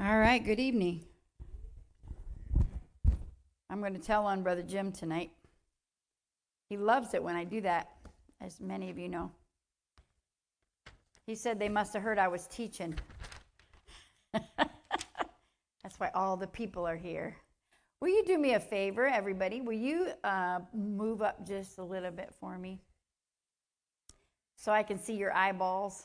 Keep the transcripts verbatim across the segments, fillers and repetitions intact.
All right, good evening. I'm going to tell on Brother Jim tonight. He loves it when I do that, as many of you know. He said they must have heard I was teaching. That's why all the people are here. Will you do me a favor, everybody? Will you uh, move up just a little bit for me so I can see your eyeballs?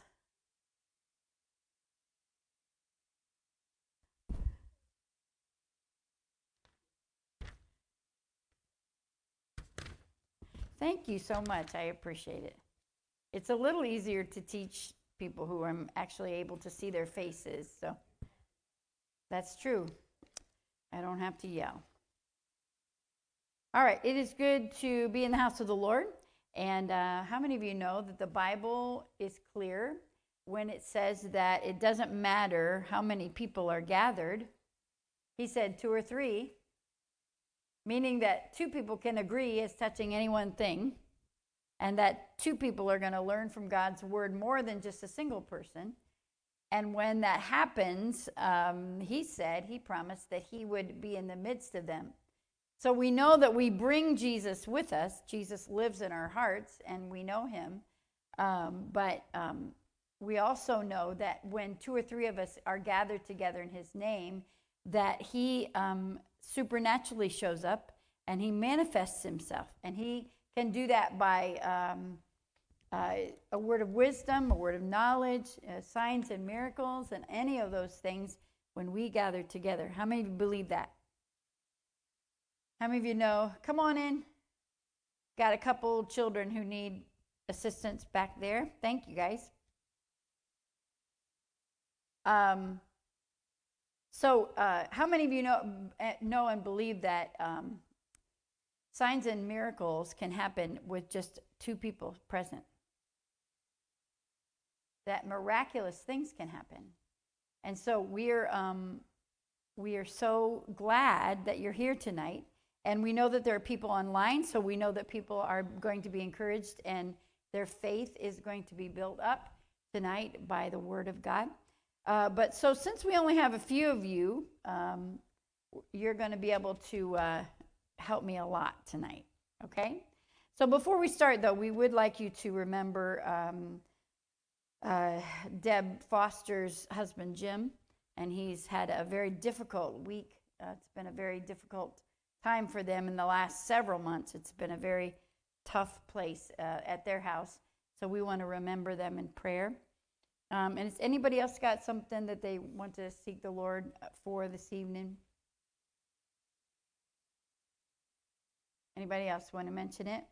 Thank you so much. I appreciate it. It's a little easier to teach people who I'm actually able to see their faces. So that's true. I don't have to yell. All right. It is good to be in the house of the Lord. And uh, how many of you know that the Bible is clear when it says that it doesn't matter how many people are gathered? He said two or three. Meaning that two people can agree as touching any one thing, and that two people are going to learn from God's word more than just a single person. And when that happens, um, he said, he promised that he would be in the midst of them. So we know that we bring Jesus with us. Jesus lives in our hearts, and we know him. Um, but um, we also know that when two or three of us are gathered together in his name, that he um, supernaturally shows up and he manifests himself. And he can do that by um, uh, a word of wisdom, a word of knowledge, uh, signs and miracles, and any of those things when we gather together. How many of you believe that? How many of you know? Come on in. Got a couple children who need assistance back there. Thank you, guys. Um, So, uh, how many of you know know and believe that um, signs and miracles can happen with just two people present? That miraculous things can happen, and so we're um, we are so glad that you're here tonight, and we know that there are people online. So we know that people are going to be encouraged, and their faith is going to be built up tonight by the Word of God. Uh, but so since we only have a few of you, um, you're going to be able to uh, help me a lot tonight, okay? So before we start, though, we would like you to remember um, uh, Deb Foster's husband, Jim, and he's had a very difficult week. Uh, it's been a very difficult time for them in the last several months. It's been a very tough place uh, at their house, so we want to remember them in prayer. Um, and has anybody else got something that they want to seek the Lord for this evening? Anybody else want to mention it?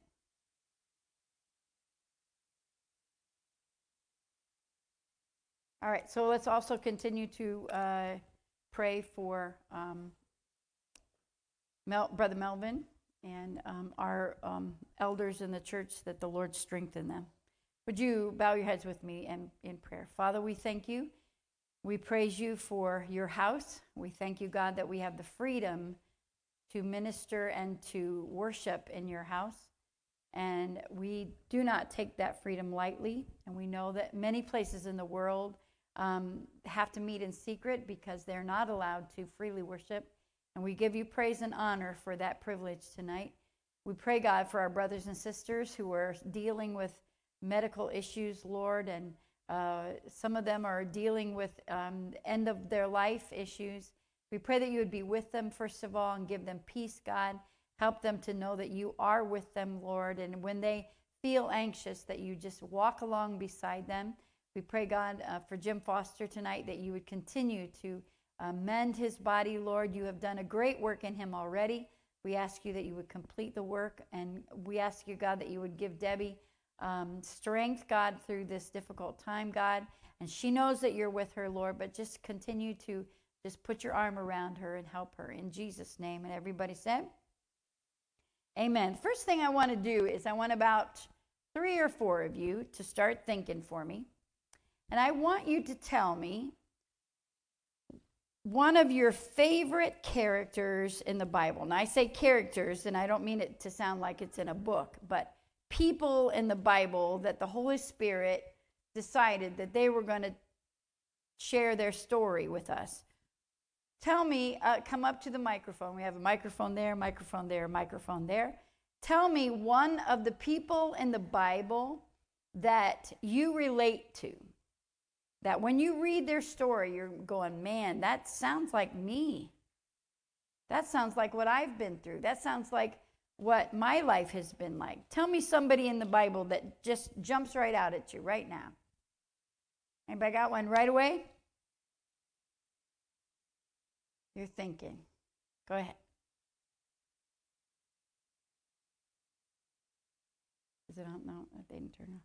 All right, so let's also continue to uh, pray for um, Mel- Brother Melvin and um, our um, elders in the church, that the Lord strengthen them. Would you bow your heads with me in, in prayer? Father, we thank you. We praise you for your house. We thank you, God, that we have the freedom to minister and to worship in your house. And we do not take that freedom lightly. And we know that many places in the world um, have to meet in secret because they're not allowed to freely worship. And we give you praise and honor for that privilege tonight. We pray, God, for our brothers and sisters who are dealing with medical issues, Lord, and uh, some of them are dealing with um, end of their life issues. We pray that you would be with them, first of all, and give them peace, God. Help them to know that you are with them, Lord, and when they feel anxious, that you just walk along beside them. We pray, God, uh, for Jim Foster tonight, that you would continue to uh, mend his body, Lord. You have done a great work in him already. We ask you that you would complete the work, and we ask you, God, that you would give Debbie Um, strength, God, through this difficult time, God. And she knows that you're with her, Lord, but just continue to just put your arm around her and help her in Jesus' name. And everybody said, amen. First thing I want to do is I want about three or four of you to start thinking for me. And I want you to tell me one of your favorite characters in the Bible. Now, I say characters, and I don't mean it to sound like it's in a book, but people in the Bible that the Holy Spirit decided that they were going to share their story with us. Tell me, uh, come up to the microphone. We have a microphone there, microphone there, microphone there. Tell me one of the people in the Bible that you relate to. That when you read their story, you're going, man, that sounds like me. That sounds like what I've been through. That sounds like what my life has been like. Tell me somebody in the Bible that just jumps right out at you right now. Anybody got one right away? You're thinking. Go ahead. Is it on? No, they didn't turn on.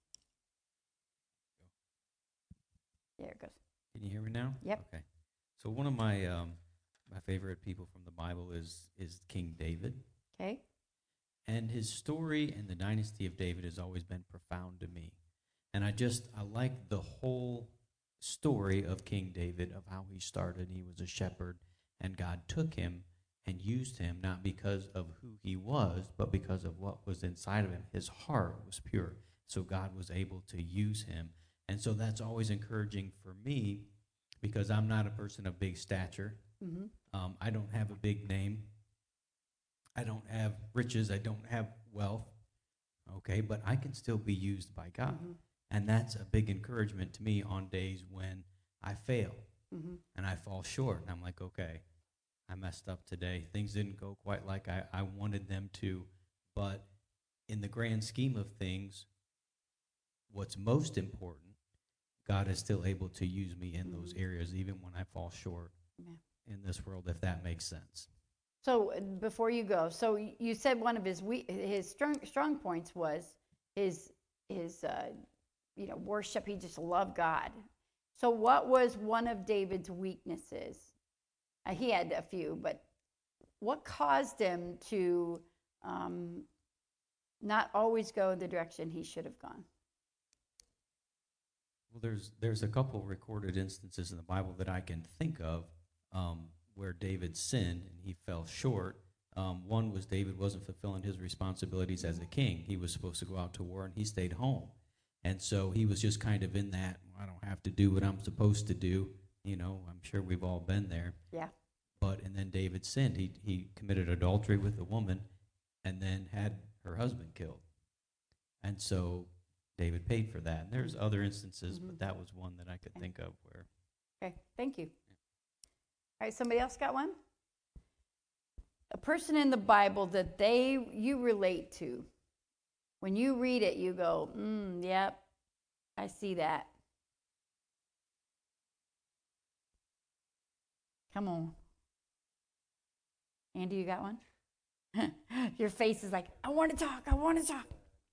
There it goes. Can you hear me now? Yep. Okay. So one of my um, my favorite people from the Bible is is King David. Okay. And his story and the dynasty of David has always been profound to me. And I just, I like the whole story of King David, of how he started. He was a shepherd, and God took him and used him, not because of who he was, but because of what was inside of him. His heart was pure, so God was able to use him. And so that's always encouraging for me, because I'm not a person of big stature. Mm-hmm. Um, I don't have a big name. I don't have riches. I don't have wealth. Okay, but I can still be used by God. Mm-hmm. And that's a big encouragement to me on days when I fail Mm-hmm. and I fall short. And I'm like, okay, I messed up today. Things didn't go quite like I, I wanted them to. But in the grand scheme of things, what's most important, God is still able to use me in those Mm-hmm. areas, even when I fall short Yeah. in this world, if that makes sense. So uh, before you go, so y- you said one of his we- his strong strong points was his his uh, you know worship. He just loved God. So what was one of David's weaknesses? Uh, he had a few, but what caused him to um, not always go in the direction he should have gone? Well, there's there's a couple recorded instances in the Bible that I can think of um, where David sinned and he fell short. Um, one was David wasn't fulfilling his responsibilities as a king. He was supposed to go out to war, and he stayed home. And so he was just kind of in that, I don't have to do what I'm supposed to do. You know, I'm sure we've all been there. Yeah. But, and then David sinned. He, he committed adultery with a woman and then had her husband killed. And so David paid for that. And there's other instances, Mhm. but that was one that I could Okay. think of where. Okay, thank you. All right, somebody else got one? A person in the Bible that they you relate to. When you read it, you go, mm, yep, I see that. Come on. Andy, you got one? Your face is like, I want to talk, I want to talk.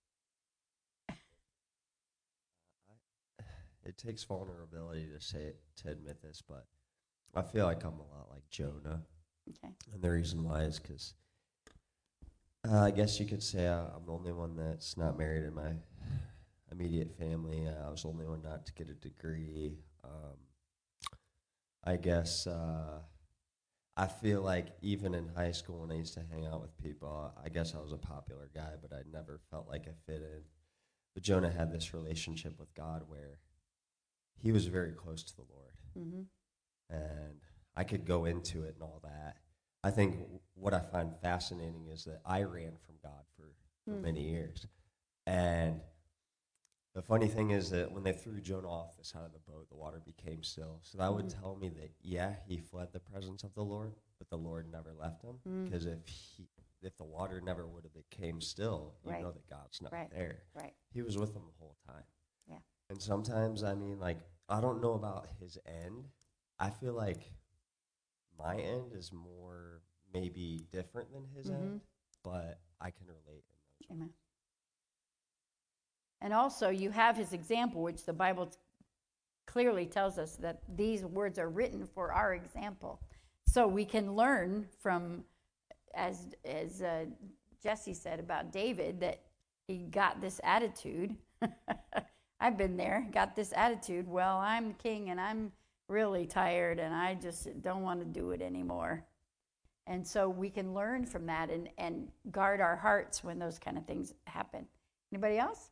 It takes vulnerability to say it, to admit this, but I feel like I'm a lot like Jonah. Okay. And the reason why is because uh, I guess you could say uh, I'm the only one that's not married in my immediate family. Uh, I was the only one not to get a degree. Um, I guess uh, I feel like even in high school when I used to hang out with people, I guess I was a popular guy, but I never felt like I fit in. But Jonah had this relationship with God where he was very close to the Lord. Mm-hmm. And I could go into it and all that. I think what I find fascinating is that I ran from God for, for Mm. many years. And the funny thing is that when they threw Jonah off the side of the boat, the water became still. So that would Mm. tell me that, yeah, he fled the presence of the Lord, but the Lord never left him. Mm. Because if he, if the water never would have became still, you Right. know that God's not Right. there. Right. He was with them the whole time. Yeah. And sometimes, I mean, like, I don't know about his end. I feel like my end is more maybe different than his Mhm. end, but I can relate in those ways. Amen. And also, you have his example, which the Bible t- clearly tells us that these words are written for our example. So we can learn from, as as uh, Jesse said about David, that he got this attitude. I've been there, got this attitude. Well, I'm king and I'm really tired and I just don't want to do it anymore. And so we can learn from that and, and guard our hearts when those kind of things happen. Anybody else?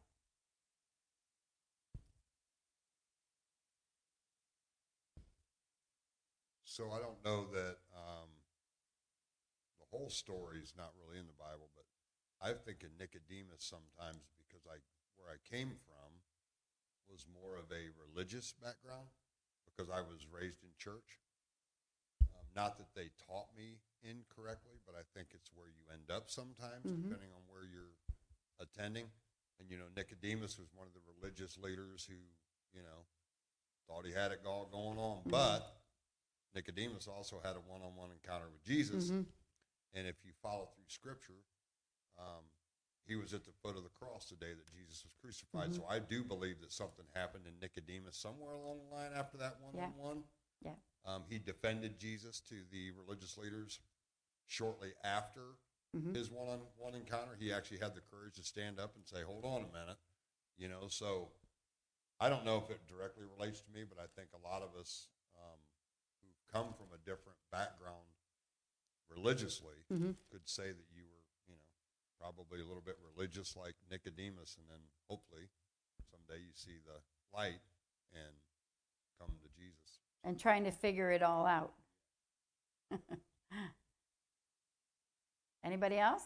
so I don't know that um, the whole story is not really in the Bible, but I think of Nicodemus sometimes because I where I came from was more of a religious background because I was raised in church. Um, not that they taught me incorrectly, but I think it's where you end up sometimes, mm-hmm. depending on where you're attending. And, you know, Nicodemus was one of the religious leaders who, you know, thought he had it all going on. Mm-hmm. But Nicodemus also had a one-on-one encounter with Jesus. Mm-hmm. And if you follow through Scripture, um, he was at the foot of the cross the day that Jesus was crucified. Mm-hmm. So I do believe that something happened in Nicodemus somewhere along the line after that one-on-one. Yeah. yeah. Um, he defended Jesus to the religious leaders shortly after mm-hmm. his one-on-one encounter. He actually had the courage to stand up and say, hold on a minute. You know, so I don't know if it directly relates to me, but I think a lot of us um, who come from a different background religiously mm-hmm. could say that you were, you know, probably a little bit religious like Nicodemus, and then hopefully someday you see the light and come to Jesus. And trying to figure it all out. Anybody else?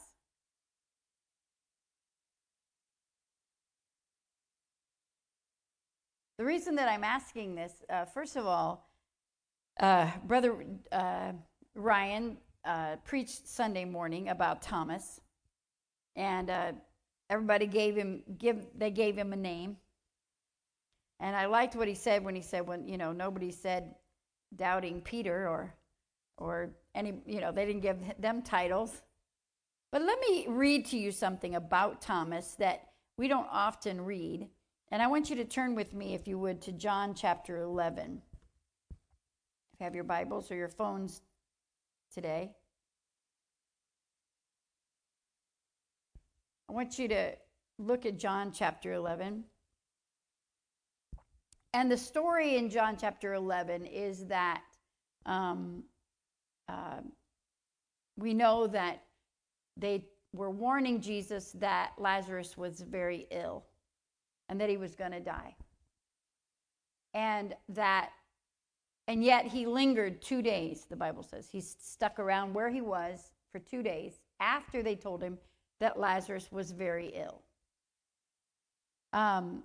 The reason that I'm asking this, uh, first of all, uh, Brother uh, Ryan uh, preached Sunday morning about Thomas, and uh, everybody gave him give they gave him a name, and I liked what he said when he said when you know nobody said doubting Peter or or any you know they didn't give them titles. But let me read to you something about Thomas that we don't often read. And I want you to turn with me, if you would, to John chapter eleven. If you have your Bibles or your phones today. I want you to look at John chapter eleven. And the story in John chapter eleven is that um, uh, we know that they were warning Jesus that Lazarus was very ill and that he was going to die. And that, and yet he lingered two days, the Bible says. He stuck around where he was for two days after they told him that Lazarus was very ill. Um,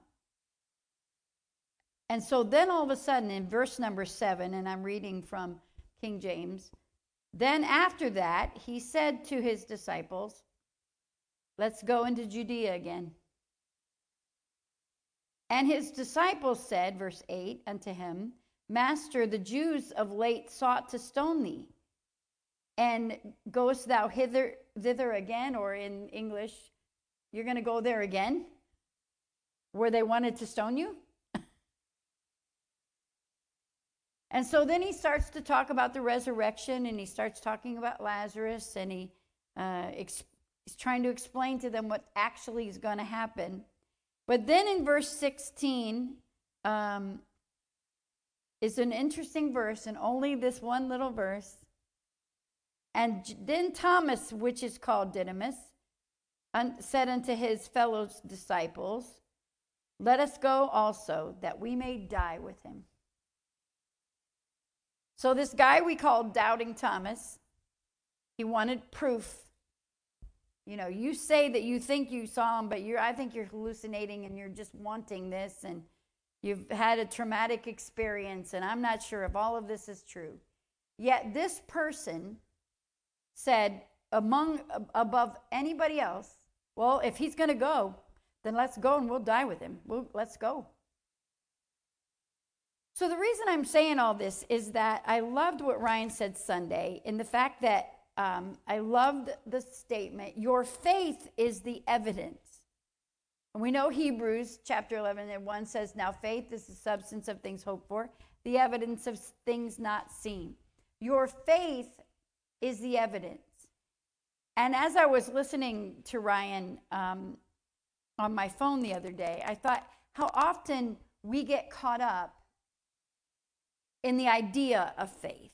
and so then all of a sudden in verse number seven, and I'm reading from King James, then after that, he said to his disciples, let's go into Judea again. And his disciples said, verse eight, unto him, Master, the Jews of late sought to stone thee. And goest thou hither, thither again? Or in English, you're going to go there again? Where they wanted to stone you? And so then he starts to talk about the resurrection, and he starts talking about Lazarus, and he uh, ex- he's trying to explain to them what actually is going to happen. But then in verse sixteen um, is an interesting verse, and only this one little verse. And then Thomas, which is called Didymus, un- said unto his fellow disciples, let us go also, that we may die with him. So this guy we call Doubting Thomas, he wanted proof. You know, you say that you think you saw him, but you're I think you're hallucinating and you're just wanting this, and you've had a traumatic experience, and I'm not sure if all of this is true. Yet this person said, among above anybody else, well, if he's going to go, then let's go and we'll die with him. We'll, let's go. So the reason I'm saying all this is that I loved what Ryan said Sunday, in the fact that um, I loved the statement, your faith is the evidence. And we know Hebrews chapter eleven and one says, now faith is the substance of things hoped for, the evidence of things not seen. Your faith is the evidence. And as I was listening to Ryan um, on my phone the other day, I thought how often we get caught up in the idea of faith.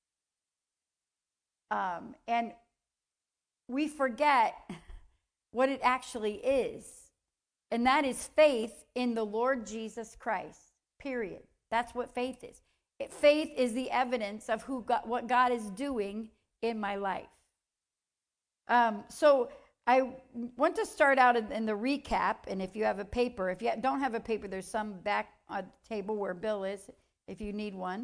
Um, and we forget what it actually is. And that is faith in the Lord Jesus Christ, period. That's what faith is. It- faith is the evidence of who God, what God is doing in my life. Um, so I want to start out in, in the recap, and if you have a paper, if you don't have a paper, there's some back on the table where Bill is, if you need one.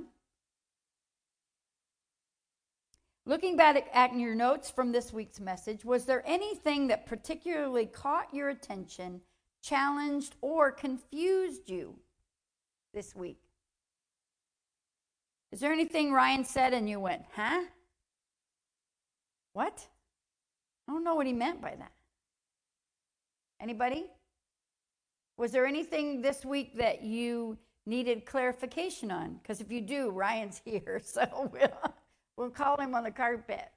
Looking back at your notes from this week's message, was there anything that particularly caught your attention, challenged, or confused you this week? Is there anything Ryan said and you went, huh? What? I don't know what he meant by that. Anybody? Was there anything this week that you needed clarification on? Because if you do, Ryan's here, so we'll, we'll call him on the carpet.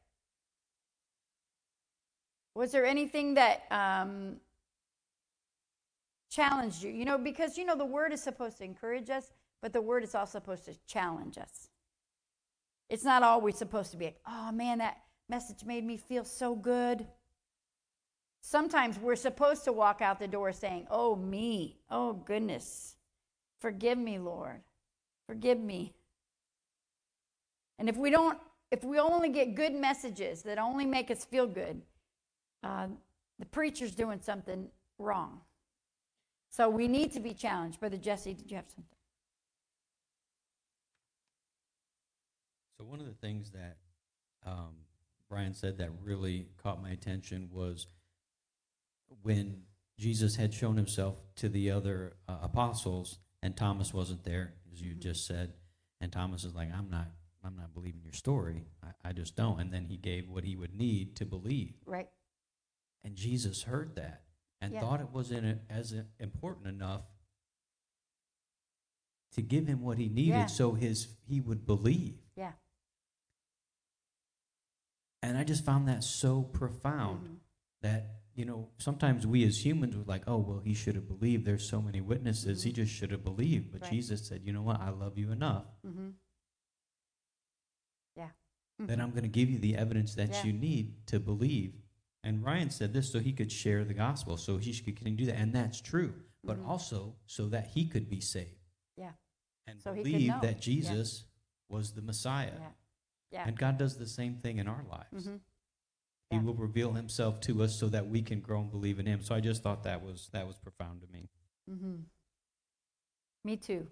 Was there anything that um, challenged you? You know, because, you know, the word is supposed to encourage us, but the word is also supposed to challenge us. It's not always supposed to be like, oh, man, that message made me feel so good. Sometimes we're supposed to walk out the door saying, oh, me, oh, goodness, forgive me, Lord, forgive me. And if we don't, if we only get good messages that only make us feel good, uh, the preacher's doing something wrong. So we need to be challenged. Brother Jesse, did you have something? So one of the things that um, Brian said that really caught my attention was when Jesus had shown himself to the other uh, apostles, and Thomas wasn't there, as you just said, and Thomas is like, I'm not, I'm not believing your story. I, I just don't. And then he gave what he would need to believe. Right. And Jesus heard that and Yeah. thought it was in a, as a, important enough to give him what he needed Yeah. so his he would believe. Yeah. And I just found that so profound Mhm. that, you know, sometimes we as humans were like, oh, well, he should have believed. There's so many witnesses. Mhm. He just should have believed. But Right. Jesus said, you know what? I love you enough Mm-hmm. Yeah. that Mhm. I'm going to give you the evidence that Yeah. you need to believe. And Ryan said this so he could share the gospel, so he could continue to do that. And that's true. But Mhm. also so that he could be saved. Yeah. And So he could believe know. that Jesus was the Messiah. Yeah. Yeah. And God does the same thing in our lives. Mm-hmm. He Yeah. will reveal himself to us so that we can grow and believe in him. So I just thought that was that was profound to me. Mm-hmm. Me too.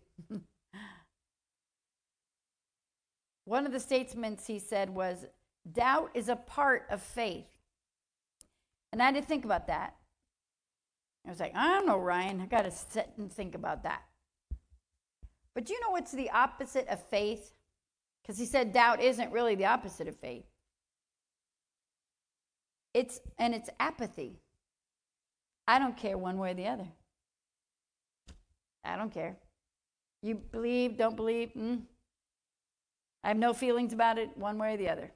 One of the statements he said was, doubt is a part of faith. And I didn't think about that. I was like, I don't know, Ryan. I got to sit and think about that. But you know what's the opposite of faith? Because he said doubt isn't really the opposite of faith. It's and it's apathy. I don't care one way or the other. I don't care. You believe, don't believe, mm. I have no feelings about it one way or the other.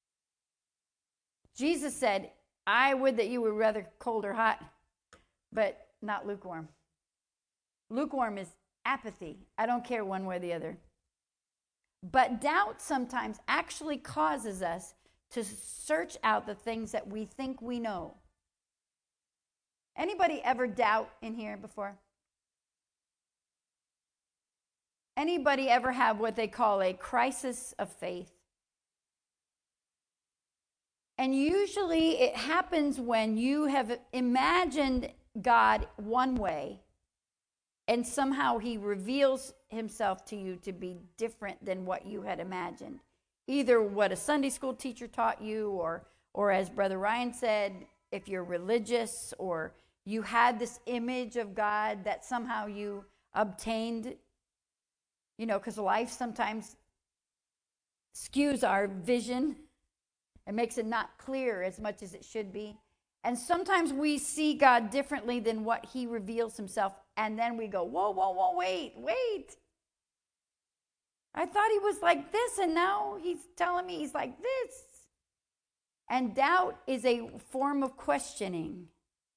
Jesus said, I would that you were rather cold or hot, but not lukewarm. Lukewarm is apathy. I don't care one way or the other. But doubt sometimes actually causes us to search out the things that we think we know. Anybody ever doubt in here before? Anybody ever have what they call a crisis of faith? And usually it happens when you have imagined God one way and somehow he reveals himself to you to be different than what you had imagined. Either what a Sunday school teacher taught you, or, or as Brother Ryan said, if you're religious, or you had this image of God that somehow you obtained, you know, because life sometimes skews our vision and makes it not clear as much as it should be. And sometimes we see God differently than what he reveals himself, and then we go, whoa, whoa, whoa, wait, wait. I thought he was like this, and now he's telling me he's like this. And doubt is a form of questioning.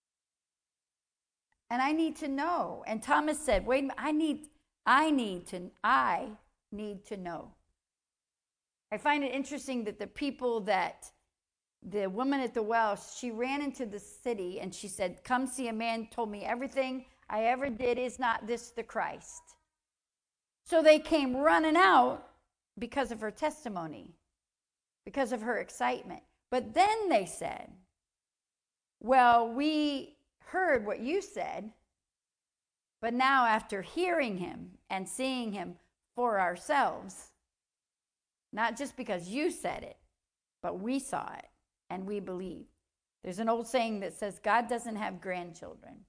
And I need to know. And Thomas said, wait a minute, I need, I need to, I need to know. I find it interesting that the people that, the woman at the well, she ran into the city and she said, come see a man told me everything I ever did. Is not this the Christ? So they came running out because of her testimony, because of her excitement. But then they said, well, we heard what you said, but now after hearing him and seeing him for ourselves, not just because you said it, but we saw it and we believe. There's an old saying that says God doesn't have grandchildren.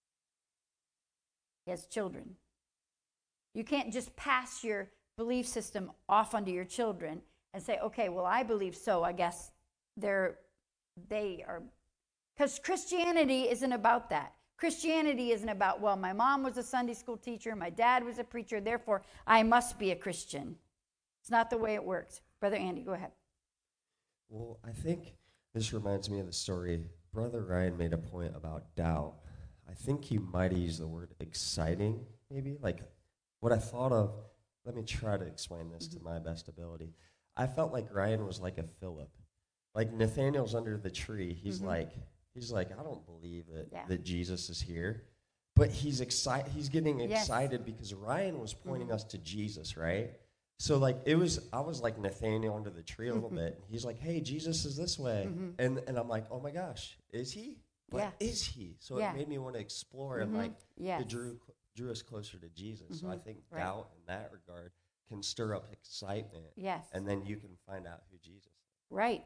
He has children. You can't just pass your belief system off onto your children and say, okay, well, I believe so. I guess they're, they are, because Christianity isn't about that. Christianity isn't about, well, my mom was a Sunday school teacher, my dad was a preacher, therefore I must be a Christian. It's not the way it works. Brother Andy, go ahead. Well, I think this reminds me of the story. Brother Ryan made a point about doubt. I think he might have used the word exciting, maybe. Like, what I thought of, let me try to explain this to my best ability. I felt like Ryan was like a Philip. Like, Nathaniel's under the tree. He's mm-hmm. like, he's like, I don't believe that, yeah. that Jesus is here. But he's excited. He's getting yes. excited because Ryan was pointing mm-hmm. us to Jesus, right? So, like, it was, I was like Nathaniel under the tree a little bit. And he's like, hey, Jesus is this way. Mm-hmm. And and I'm like, oh, my gosh, is he? But yeah. is he? So yeah. it made me want to explore mm-hmm. and, like, yes. it drew, drew us closer to Jesus. Mm-hmm. So I think right. doubt in that regard can stir up excitement. Yes. And then you can find out who Jesus is. Right.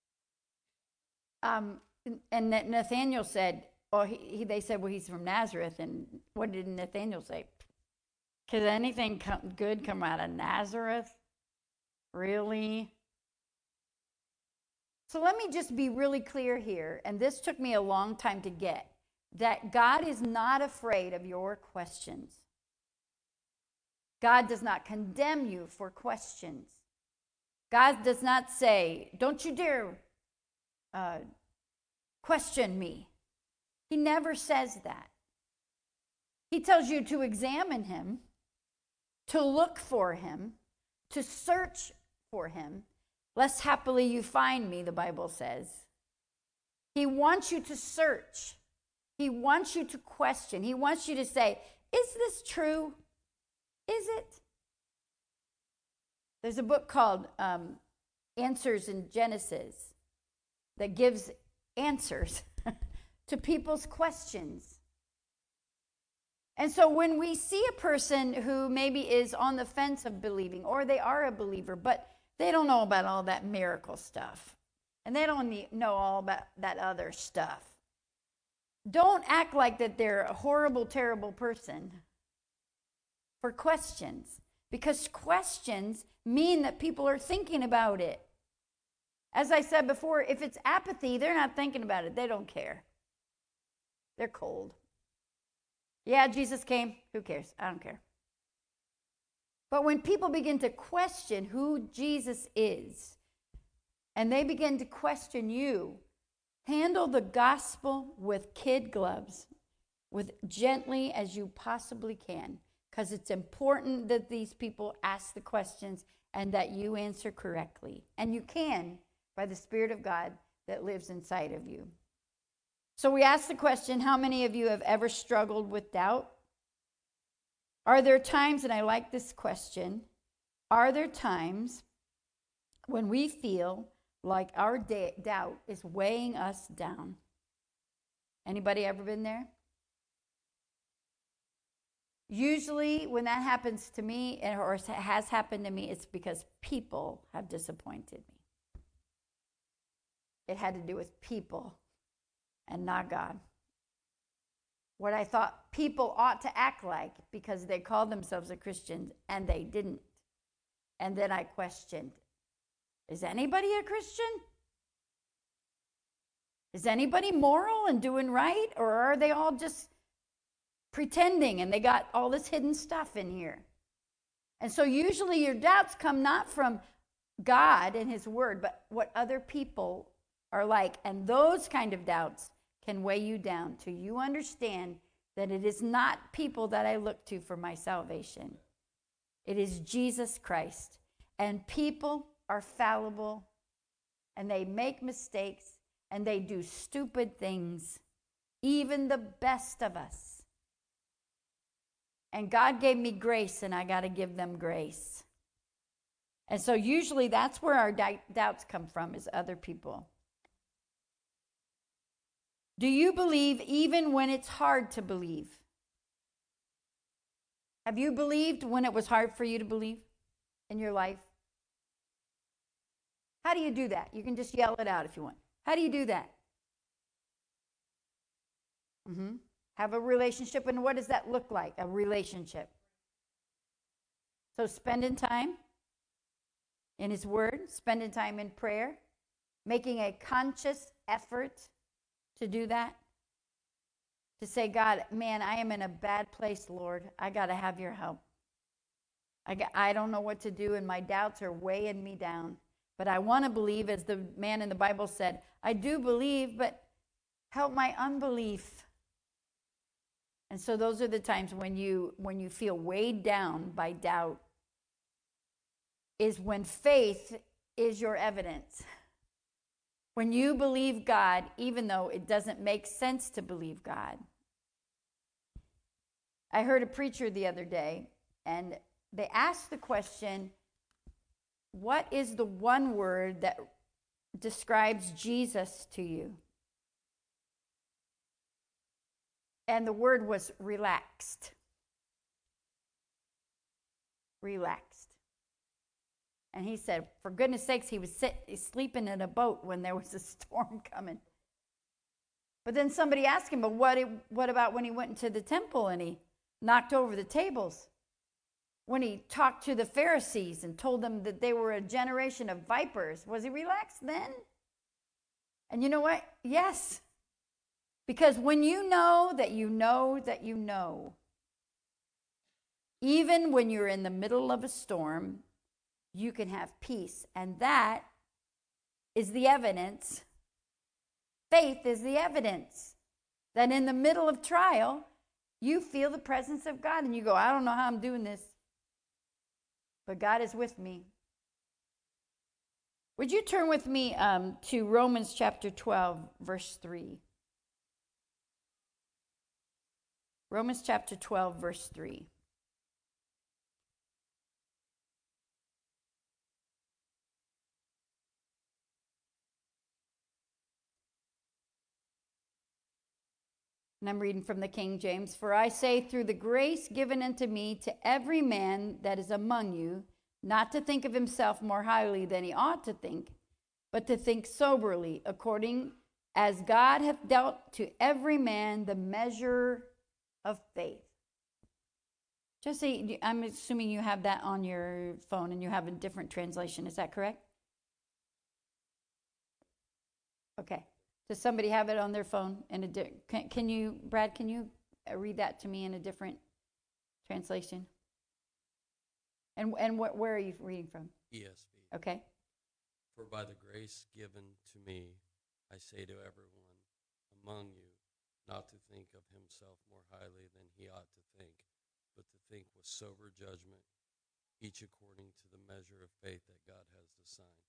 Um, and Nathaniel said, oh, he, he, they said, well, he's from Nazareth. And what did Nathaniel say? Could anything come, good come out of Nazareth? Really? So let me just be really clear here, and this took me a long time to get, that God is not afraid of your questions. God does not condemn you for questions. God does not say, don't you dare uh, question me. He never says that. He tells you to examine him, to look for him, to search for him, lest happily you find me, the Bible says. He wants you to search. He wants you to question. He wants you to say, is this true? Is it? There's a book called um, Answers in Genesis that gives answers to people's questions. And so when we see a person who maybe is on the fence of believing, or they are a believer, but they don't know about all that miracle stuff, and they don't need, know all about that other stuff, don't act like that they're a horrible, terrible person for questions, because questions mean that people are thinking about it. As I said before, if it's apathy, they're not thinking about it. They don't care. They're cold. Yeah, Jesus came. Who cares? I don't care. But when people begin to question who Jesus is, and they begin to question you, handle the gospel with kid gloves, with gently as you possibly can, because it's important that these people ask the questions and that you answer correctly. And you can by the Spirit of God that lives inside of you. So we ask the question, how many of you have ever struggled with doubt? Are there times, and I like this question, are there times when we feel like our da- doubt is weighing us down? Anybody ever been there? Usually when that happens to me, or has happened to me, it's because people have disappointed me. It had to do with people and not God. What I thought people ought to act like because they called themselves a Christian and they didn't. And then I questioned, is anybody a Christian? Is anybody moral and doing right? Or are they all just pretending and they got all this hidden stuff in here? And so usually your doubts come not from God and his word, but what other people are like. And those kind of doubts can weigh you down till you understand that it is not people that I look to for my salvation. It is Jesus Christ. And people are fallible, and they make mistakes, and they do stupid things, even the best of us. And God gave me grace, and I got to give them grace. And so usually that's where our di- doubts come from, is other people. Do you believe even when it's hard to believe? Have you believed when it was hard for you to believe in your life? How do you do that? You can just yell it out if you want. How do you do that? Mm-hmm. Have a relationship, and what does that look like, a relationship? So spending time in His Word, spending time in prayer, making a conscious effort to do that. To say, God, man, I am in a bad place, Lord. I got to have your help. I, got, I don't know what to do, and my doubts are weighing me down. But I want to believe, as the man in the Bible said, I do believe, but help my unbelief. And so those are the times when you when you feel weighed down by doubt, is when faith is your evidence. When you believe God, even though it doesn't make sense to believe God. I heard a preacher the other day, and they asked the question, what is the one word that describes Jesus to you? And the word was relaxed. Relaxed. And he said, for goodness sakes, he was sit, sleeping in a boat when there was a storm coming. But then somebody asked him, but what, what about when he went into the temple and he knocked over the tables? When he talked to the Pharisees and told them that they were a generation of vipers, was he relaxed then? And you know what? Yes. Because when you know that you know that you know, even when you're in the middle of a storm, you can have peace. And that is the evidence. Faith is the evidence that in the middle of trial, you feel the presence of God and you go, I don't know how I'm doing this, but God is with me. Would you turn with me um, to Romans chapter twelve, verse three? Romans chapter twelve, verse three. And I'm reading from the King James. For I say, through the grace given unto me, to every man that is among you, not to think of himself more highly than he ought to think, but to think soberly, according as God hath dealt to every man the measure of faith. Jesse, I'm assuming you have that on your phone and you have a different translation. Is that correct? Okay. Does somebody have it on their phone? In a di- can, can you, Brad, can you read that to me in a different translation? And and what, where are you reading from? E S V. Okay. For by the grace given to me, I say to everyone among you, not to think of himself more highly than he ought to think, but to think with sober judgment, each according to the measure of faith that God has assigned.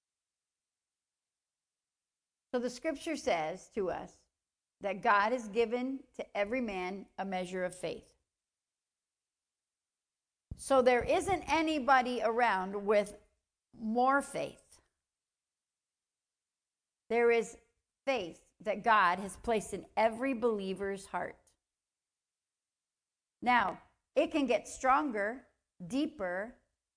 So the scripture says to us that God has given to every man a measure of faith. So there isn't anybody around with more faith. There is faith that God has placed in every believer's heart. Now, it can get stronger, deeper.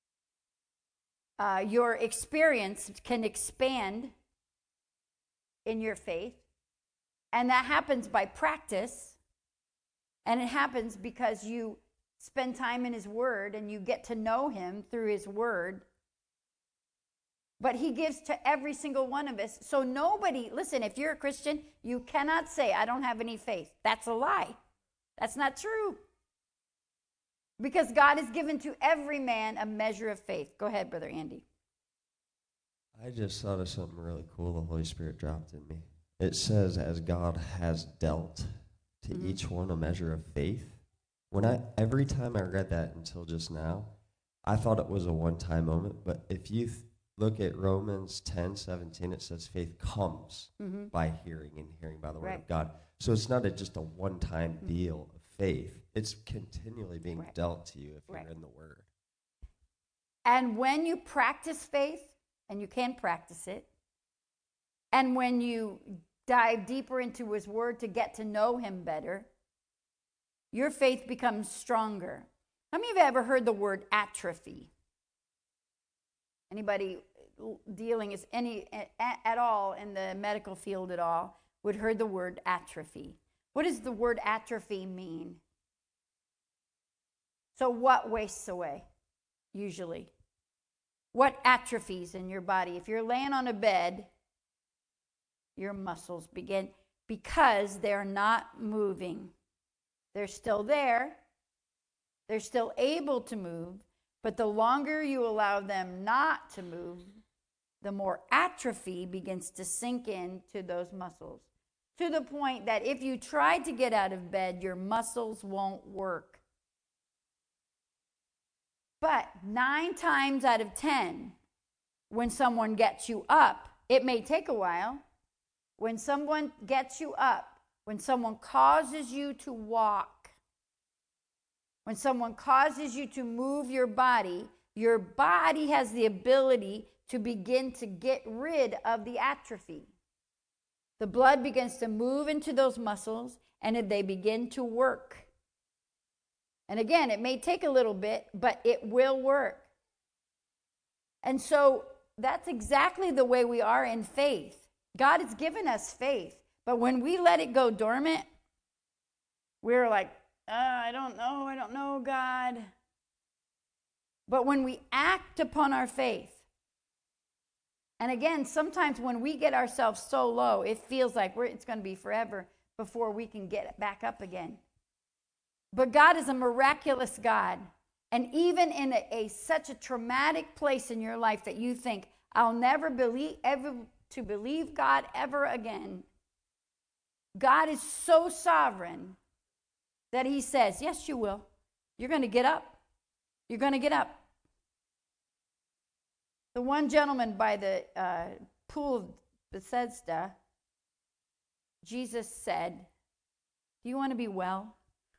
Uh, your experience can expand in your faith. And that happens by practice. And it happens because you spend time in His Word and you get to know Him through His Word. But He gives to every single one of us. So nobody, listen, if you're a Christian, you cannot say, I don't have any faith. That's a lie. That's not true. Because God has given to every man a measure of faith. Go ahead, Brother Andy. I just thought of something really cool the Holy Spirit dropped in me. It says, as God has dealt to mm-hmm. each one a measure of faith. When I every time I read that until just now, I thought it was a one-time moment. But if you th- look at Romans ten seventeen, it says faith comes mm-hmm. by hearing, and hearing by the word right. of God. So it's not a, just a one-time mm-hmm. deal of faith. It's continually being right. dealt to you if right. you're in the Word. And when you practice faith, and you can practice it, and when you dive deeper into his word to get to know him better, your faith becomes stronger. How many of you have ever heard the word atrophy? Anybody dealing is any at, at all in the medical field at all would heard the word atrophy. What does the word atrophy mean? So what wastes away, usually? What atrophies in your body? If you're laying on a bed, your muscles begin, because they're not moving. They're still there. They're still able to move, but the longer you allow them not to move, the more atrophy begins to sink into those muscles, to the point that if you try to get out of bed, your muscles won't work. But nine times out of ten, when someone gets you up, it may take a while. When someone gets you up, when someone causes you to walk, when someone causes you to move your body, your body has the ability to begin to get rid of the atrophy. The blood begins to move into those muscles, and they begin to work. And again, it may take a little bit, but it will work. And so that's exactly the way we are in faith. God has given us faith, but when we let it go dormant, we're like, oh, I don't know, I don't know, God. But when we act upon our faith, and again, sometimes when we get ourselves so low, it feels like we're, it's going to be forever before we can get back up again. But God is a miraculous God. And even in a, a such a traumatic place in your life that you think, I'll never believe ever to believe God ever again, God is so sovereign that he says, yes, you will. You're going to get up. You're going to get up. The one gentleman by the uh, pool of Bethesda, Jesus said, do you want to be well?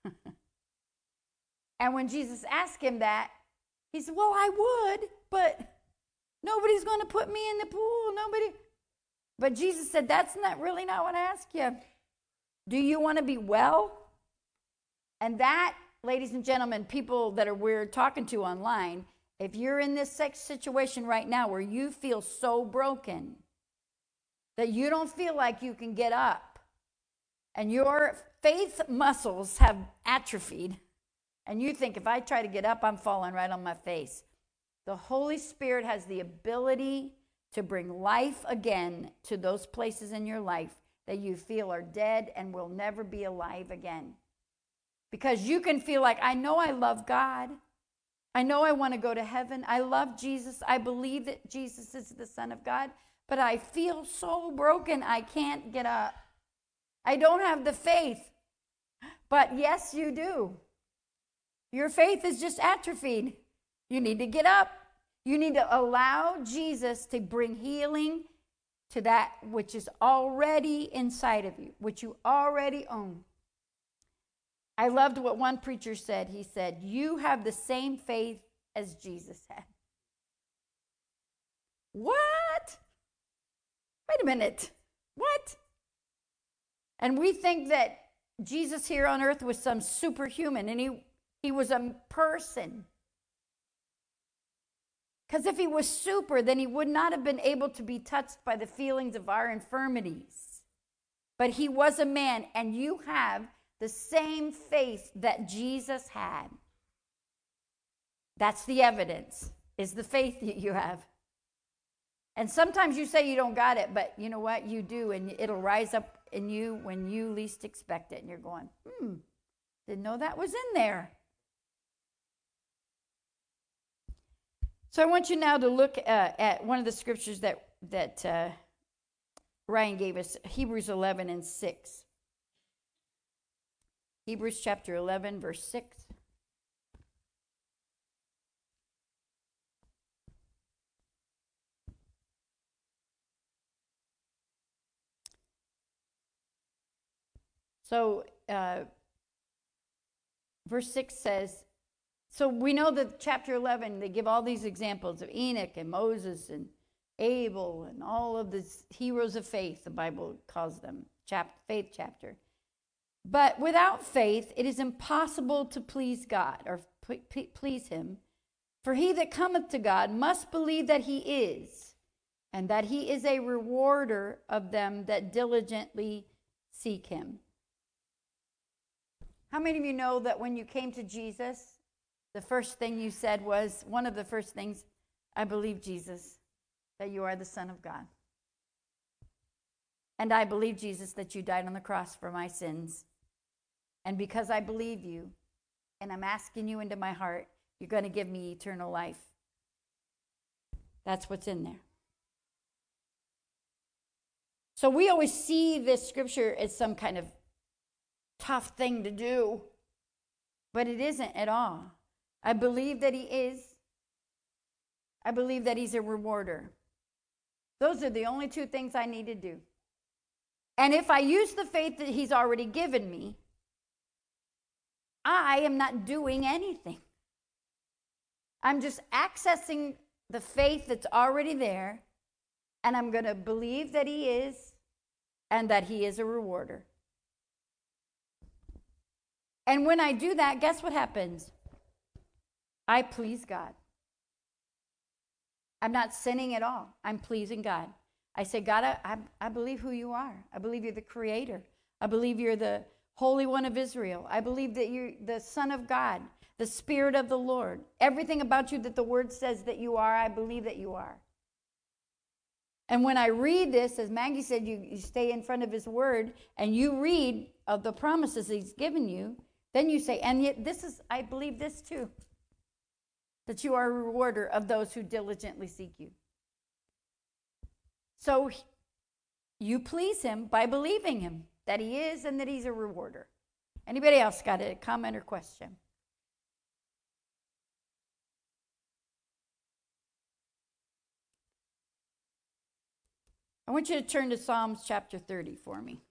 And when Jesus asked him that, he said, well, I would, but nobody's going to put me in the pool. Nobody. But Jesus said, that's not really not what I asked you. Do you want to be well? And that, ladies and gentlemen, people that are we're talking to online, if you're in this sex situation right now where you feel so broken that you don't feel like you can get up and your faith muscles have atrophied, and you think, if I try to get up, I'm falling right on my face. The Holy Spirit has the ability to bring life again to those places in your life that you feel are dead and will never be alive again. Because you can feel like, I know I love God. I know I want to go to heaven. I love Jesus. I believe that Jesus is the Son of God. But I feel so broken, I can't get up. I don't have the faith. But yes, you do. Your faith is just atrophied. You need to get up. You need to allow Jesus to bring healing to that which is already inside of you, which you already own. I loved what one preacher said. He said, you have the same faith as Jesus had. What? Wait a minute. What? And we think that Jesus here on earth was some superhuman, and he He was a person. Because if he was super, then he would not have been able to be touched by the feelings of our infirmities. But he was a man, and you have the same faith that Jesus had. That's the evidence, is the faith that you have. And sometimes you say you don't got it, but you know what? You do, and it'll rise up in you when you least expect it. And you're going, hmm, didn't know that was in there. So I want you now to look uh, at one of the scriptures that, that uh, Ryan gave us, Hebrews eleven and six. Hebrews chapter eleven, verse six. So, uh, verse six says, So we know that chapter eleven, they give all these examples of Enoch and Moses and Abel and all of the heroes of faith, the Bible calls them, chap- faith chapter. But without faith, it is impossible to please God or p- p- please him. For he that cometh to God must believe that he is, and that he is a rewarder of them that diligently seek him. How many of you know that when you came to Jesus, the first thing you said was, one of the first things, I believe, Jesus, that you are the Son of God. And I believe, Jesus, that you died on the cross for my sins. And because I believe you, and I'm asking you into my heart, you're going to give me eternal life. That's what's in there. So we always see this scripture as some kind of tough thing to do, but it isn't at all. I believe that he is. I believe that he's a rewarder. Those are the only two things I need to do. And if I use the faith that he's already given me, I am not doing anything. I'm just accessing the faith that's already there, and I'm going to believe that he is, and that he is a rewarder. And when I do that, guess what happens? I please God. I'm not sinning at all. I'm pleasing God. I say, God, I, I, I believe who you are. I believe you're the creator. I believe you're the Holy One of Israel. I believe that you're the Son of God, the Spirit of the Lord. Everything about you that the Word says that you are, I believe that you are. And when I read this, as Maggie said, you, you stay in front of his Word and you read of the promises he's given you, then you say, and yet this is, I believe this too, that you are a rewarder of those who diligently seek you. So you please him by believing him, that he is and that he's a rewarder. Anybody else got a comment or question? I want you to turn to Psalms chapter thirty for me.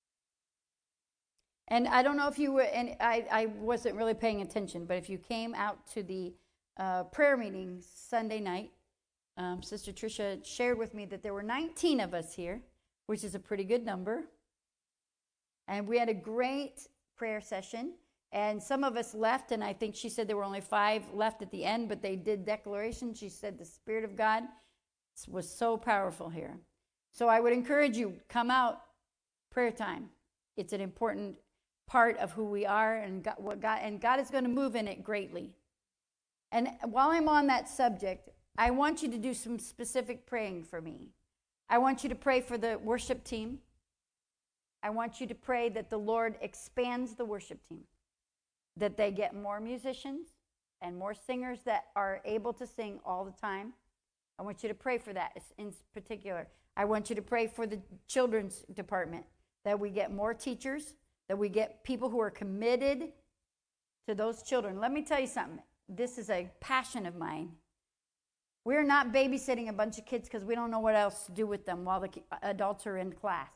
And I don't know if you were, and I, I wasn't really paying attention, but if you came out to the uh, prayer meeting Sunday night, um, Sister Tricia shared with me that there were nineteen of us here, which is a pretty good number. And we had a great prayer session. And some of us left, and I think she said there were only five left at the end, but they did declaration. She said the Spirit of God was so powerful here. So I would encourage you, come out, prayer time. It's an important part of who we are, and God, what God, and God is going to move in it greatly. And while I'm on that subject, I want you to do some specific praying for me. I want you to pray for the worship team. I want you to pray that the Lord expands the worship team, that they get more musicians and more singers that are able to sing all the time. I want you to pray for that in particular. I want you to pray for the children's department, that we get more teachers, that we get people who are committed to those children. Let me tell you something. This is a passion of mine. We're not babysitting a bunch of kids because we don't know what else to do with them while the adults are in class.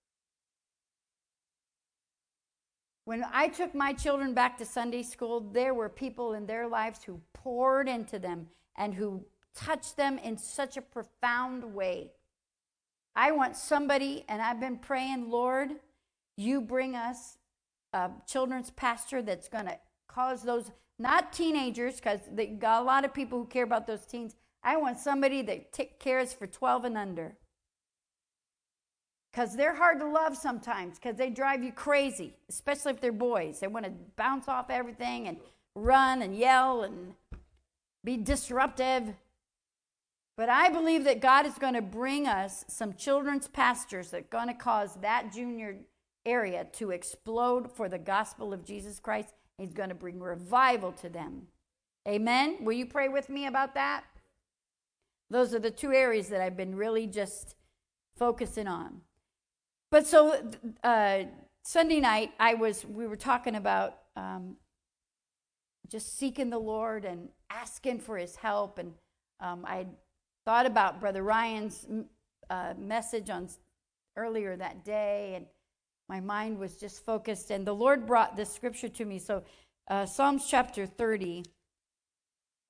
When I took my children back to Sunday school, there were people in their lives who poured into them and who touched them in such a profound way. I want somebody, and I've been praying, Lord, you bring us a children's pastor that's going to cause those, not teenagers, because they got a lot of people who care about those teens. I want somebody that t- cares for twelve and under. Because they're hard to love sometimes, because they drive you crazy, especially if they're boys. They want to bounce off everything and run and yell and be disruptive. But I believe that God is going to bring us some children's pastors that are going to cause that junior area to explode for the gospel of Jesus Christ. He's going to bring revival to them. Amen? Will you pray with me about that? Those are the two areas that I've been really just focusing on. But so uh, Sunday night, I was we were talking about um, just seeking the Lord and asking for his help. And um, I thought about Brother Ryan's uh, message on earlier that day, and my mind was just focused. And the Lord brought this scripture to me. So uh, Psalms chapter thirty,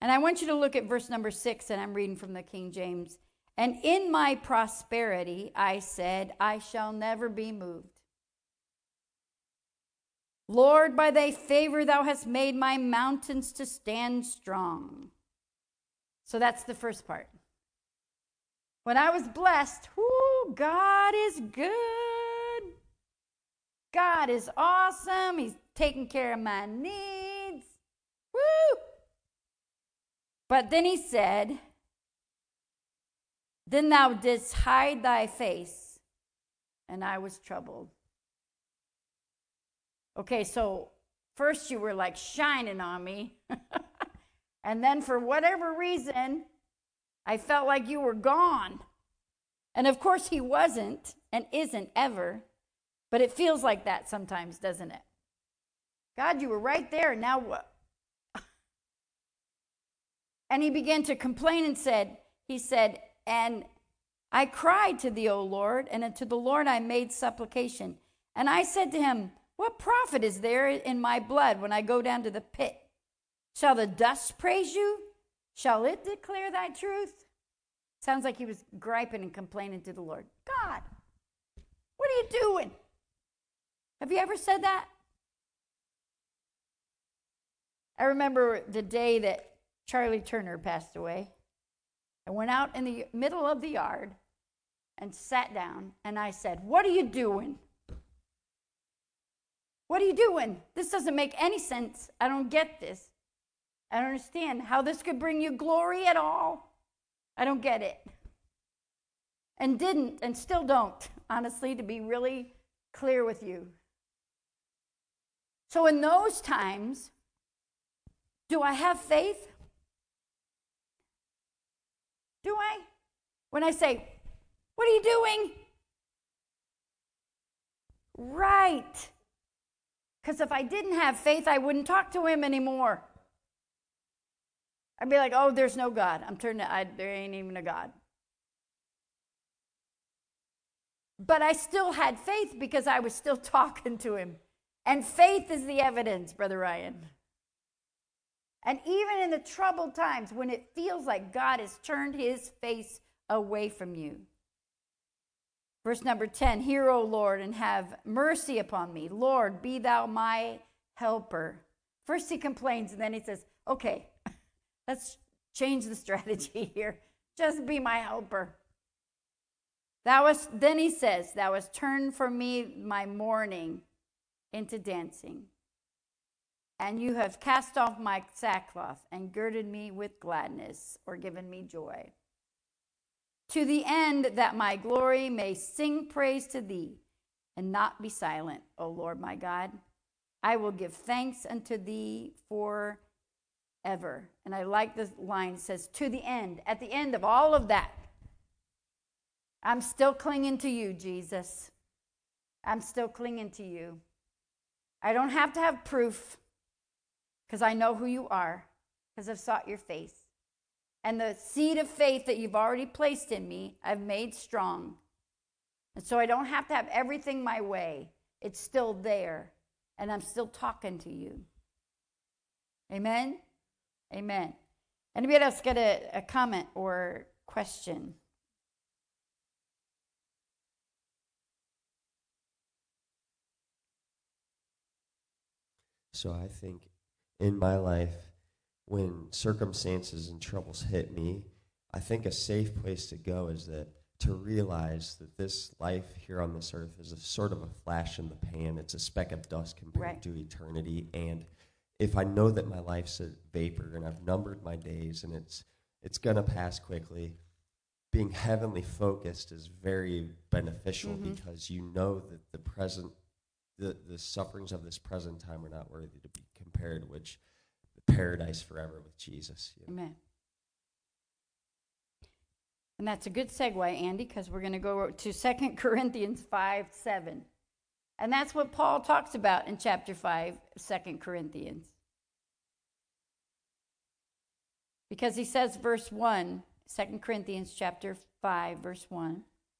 And I want you to look at verse number six, and I'm reading from the King James. And in my prosperity, I said, I shall never be moved. Lord, by thy favor, thou hast made my mountains to stand strong. So that's the first part. When I was blessed, whoo, God is good. God is awesome. He's taking care of my needs. Woo! But then he said, then thou didst hide thy face, and I was troubled. Okay, so first you were like shining on me. And then for whatever reason, I felt like you were gone. And of course he wasn't and isn't ever. But it feels like that sometimes, doesn't it? God, you were right there. Now what? And he began to complain and said, he said, and I cried to thee, O Lord, and unto the Lord I made supplication. And I said to him, what profit is there in my blood when I go down to the pit? Shall the dust praise you? Shall it declare thy truth? Sounds like he was griping and complaining to the Lord. God, what are you doing? Have you ever said that? I remember the day that Charlie Turner passed away. I went out in the middle of the yard and sat down, and I said, what are you doing? What are you doing? This doesn't make any sense. I don't get this. I don't understand how this could bring you glory at all. I don't get it. And didn't, and still don't, honestly, to be really clear with you. So in those times, do I have faith? Do I? When I say, what are you doing? Right. Because if I didn't have faith, I wouldn't talk to him anymore. I'd be like, oh, there's no God. I'm turning to, I, there ain't even a God. But I still had faith because I was still talking to him. And faith is the evidence, Brother Ryan. And even in the troubled times when it feels like God has turned his face away from you. Verse number ten, hear, O Lord, and have mercy upon me. Lord, be thou my helper. First he complains, and then he says, okay, let's change the strategy here. Just be my helper. Thou hast, then he says, thou hast turned for me my mourning into dancing. And you have cast off my sackcloth and girded me with gladness, or given me joy. To the end that my glory may sing praise to thee and not be silent, O Lord my God. I will give thanks unto thee forever. And I like this line, it says, to the end. At the end of all of that, I'm still clinging to you, Jesus. I'm still clinging to you. I don't have to have proof because I know who you are, because I've sought your face. And the seed of faith that you've already placed in me, I've made strong. And so I don't have to have everything my way. It's still there. And I'm still talking to you. Amen? Amen. Anybody else got a, a comment or question? So I think in my life, when circumstances and troubles hit me, I think a safe place to go is that to realize that this life here on this earth is a sort of a flash in the pan. It's a speck of dust compared Right. to eternity. And if I know that my life's a vapor and I've numbered my days and it's it's going to pass quickly, being heavenly focused is very beneficial Mm-hmm. because you know that the present, the, the sufferings of this present time are not worthy to be compared, which paradise forever with Jesus. You know? Amen. And that's a good segue, Andy, because we're going to go to Second Corinthians five seven. And that's what Paul talks about in chapter five, Second Corinthians. Because he says, verse one, Second Corinthians chapter five, verse one.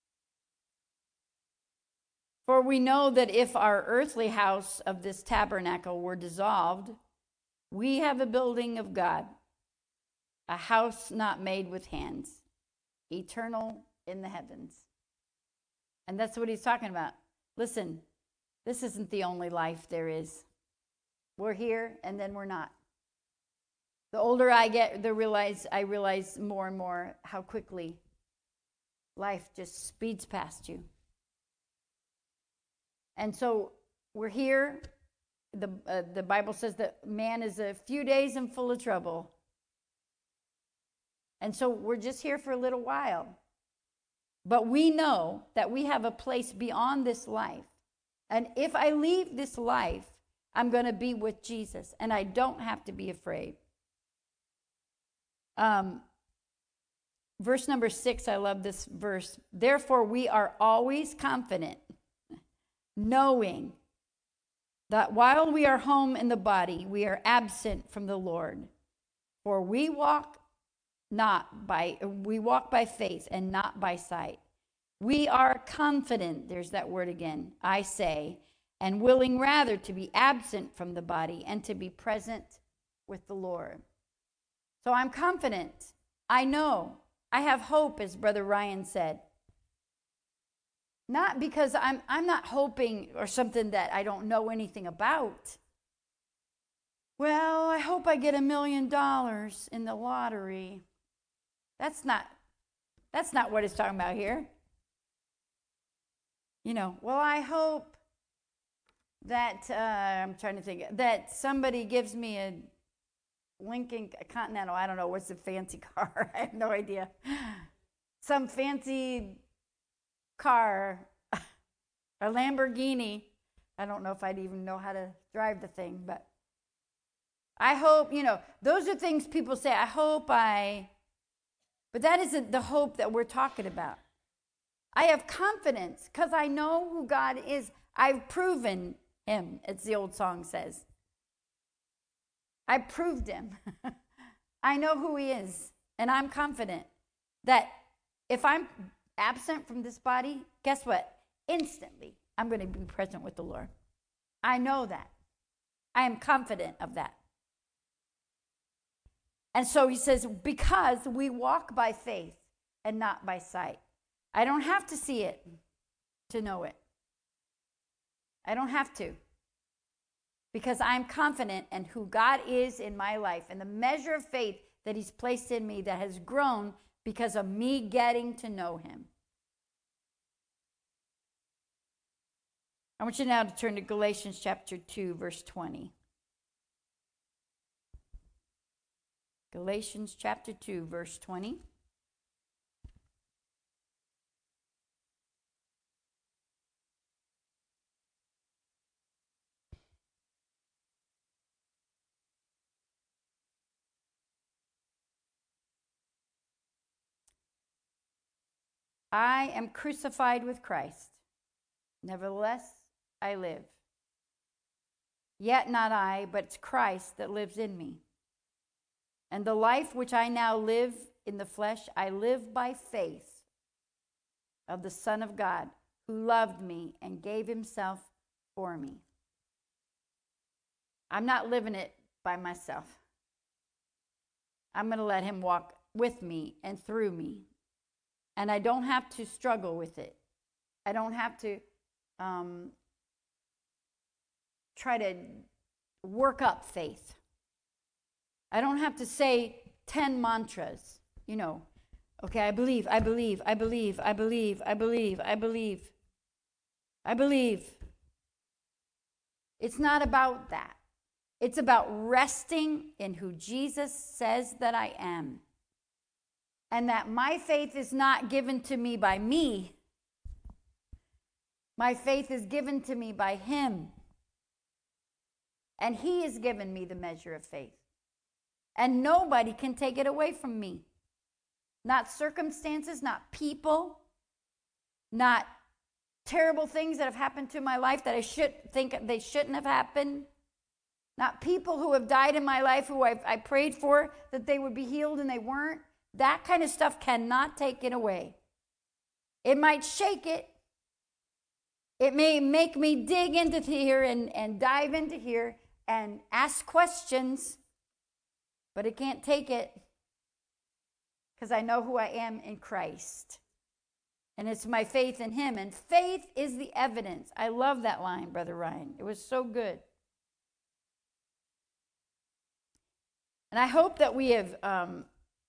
For we know that if our earthly house of this tabernacle were dissolved, we have a building of God, a house not made with hands, eternal in the heavens. And that's what he's talking about. Listen, this isn't the only life there is. We're here and then we're not. The older I get, the realize I realize more and more how quickly life just speeds past you. And so we're here. The, uh, the Bible says that man is a few days and full of trouble. And so we're just here for a little while. But we know that we have a place beyond this life. And if I leave this life, I'm going to be with Jesus. And I don't have to be afraid. Um, verse number six, I love this verse. Therefore, we are always confident, knowing that while we are home in the body, we are absent from the Lord. For we walk not by, we walk by faith and not by sight. We are confident, there's that word again, I say, and willing rather to be absent from the body and to be present with the Lord. So I'm confident. I know. I have hope, as Brother Ryan said. Not because I'm I'm not hoping or something that I don't know anything about. Well, I hope I get a million dollars in the lottery. That's not that's not what it's talking about here. You know, well, I hope that uh, I'm trying to think that somebody gives me a Lincoln Continental. I don't know what's the fancy car. I have no idea. Some fancy car, a Lamborghini. I don't know if I'd even know how to drive the thing, but I hope, you know, those are things people say, I hope I, but that isn't the hope that we're talking about. I have confidence because I know who God is. I've proven him, as the old song says. I proved him. I know who he is, and I'm confident that if I'm absent from this body, guess what? Instantly, I'm going to be present with the Lord. I know that. I am confident of that. And so he says, because we walk by faith and not by sight. I don't have to see it to know it. I don't have to. Because I'm confident in who God is in my life and the measure of faith that he's placed in me that has grown because of me getting to know him. I want you now to turn to Galatians chapter two, verse twenty. Galatians chapter two, verse twenty. I am crucified with Christ. Nevertheless, I live. Yet not I, but it's Christ that lives in me. And the life which I now live in the flesh, I live by faith of the Son of God, who loved me and gave himself for me. I'm not living it by myself. I'm going to let him walk with me and through me. And I don't have to struggle with it. I don't have to um, try to work up faith. I don't have to say ten mantras, you know. Okay, I believe, I believe, I believe, I believe, I believe, I believe. I believe. It's not about that. It's about resting in who Jesus says that I am. And that my faith is not given to me by me. My faith is given to me by him. And he has given me the measure of faith. And nobody can take it away from me. Not circumstances, not people, not terrible things that have happened to my life that I should think they shouldn't have happened. Not people who have died in my life who I've, I prayed for that they would be healed and they weren't. That kind of stuff cannot take it away. It might shake it. It may make me dig into here and, and dive into here and ask questions, but it can't take it. because I know who I am in Christ. And it's my faith in him. And faith is the evidence. I love that line, Brother Ryan. It was so good. And I hope that we have um,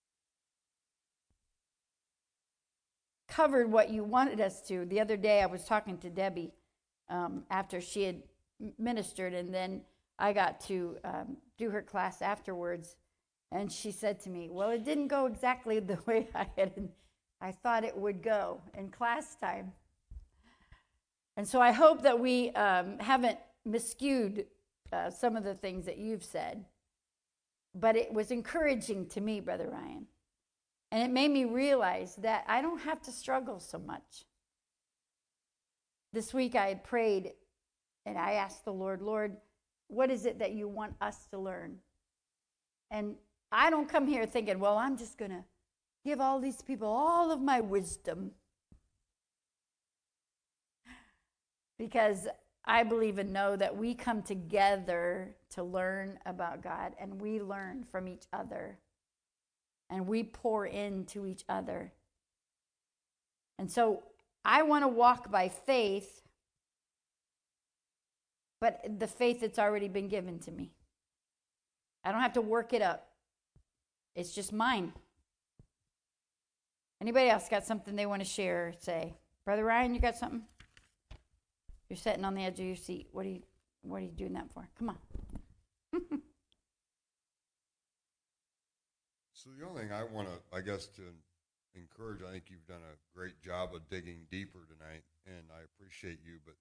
covered what you wanted us to. The other day I was talking to Debbie um, after she had ministered, and then I got to um, do her class afterwards. And she said to me, well, it didn't go exactly the way I had I thought it would go in class time. And so I hope that we um, haven't miscued uh, some of the things that you've said. But it was encouraging to me, Brother Ryan. And it made me realize that I don't have to struggle so much. This week I had prayed and I asked the Lord, Lord, what is it that you want us to learn? And I don't come here thinking, well, I'm just going to give all these people all of my wisdom. Because I believe and know that we come together to learn about God, and we learn from each other, and we pour into each other. And so I want to walk by faith, but the faith that's already been given to me. I don't have to work it up. It's just mine. Anybody else got something they want to share or say? Brother Ryan, you got something? You're sitting on the edge of your seat. What are you, what are you doing that for? Come on. So the only thing I want to, I guess, to encourage, I think you've done a great job of digging deeper tonight, and I appreciate you, but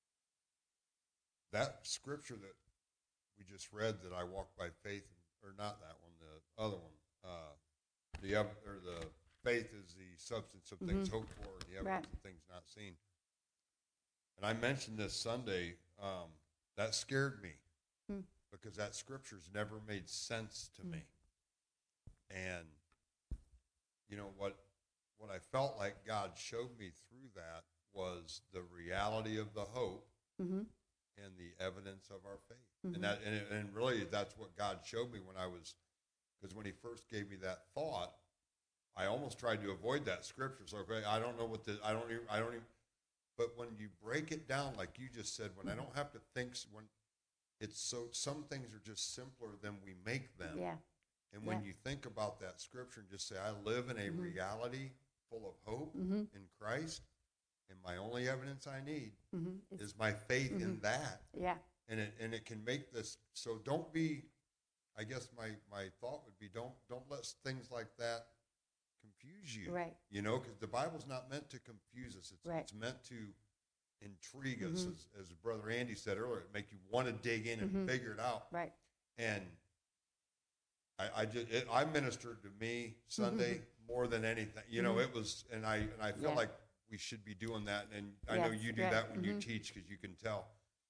that scripture that we just read, that I walk by faith, or not that one, the other one, uh, the or the faith is the substance of things mm-hmm. hoped for, and the evidence right. of things not seen. And I mentioned this Sunday, um, that scared me mm. because that scripture's never made sense to mm. me. And, you know, what what I felt like God showed me through that was the reality of the hope mm-hmm. and the evidence of our faith. Mm-hmm. And that, and, it, and really that's what God showed me when I was, because when he first gave me that thought, I almost tried to avoid that scripture. So, okay, I don't know what the, I don't even, I don't even, but when you break it down, like you just said, when I don't have to think, when it's so, some things are just simpler than we make them. Yeah. And when yeah. you think about that scripture and just say, I live in a mm-hmm. reality full of hope mm-hmm. in Christ, and my only evidence I need mm-hmm. is my faith mm-hmm. in that. Yeah. And it and it can make this, so don't be, I guess my, my thought would be, don't don't let things like that confuse you. Right. You know, because the Bible's not meant to confuse us. It's, right. it's meant to intrigue us, mm-hmm. as, as Brother Andy said earlier, make you want to dig in and mm-hmm. figure it out. Right. And I, I just it, I ministered to me Sunday mm-hmm. more than anything. You know, mm-hmm. it was, and I and I feel yeah. like we should be doing that. And I yes, know you do right. that when mm-hmm. you teach, because you can tell.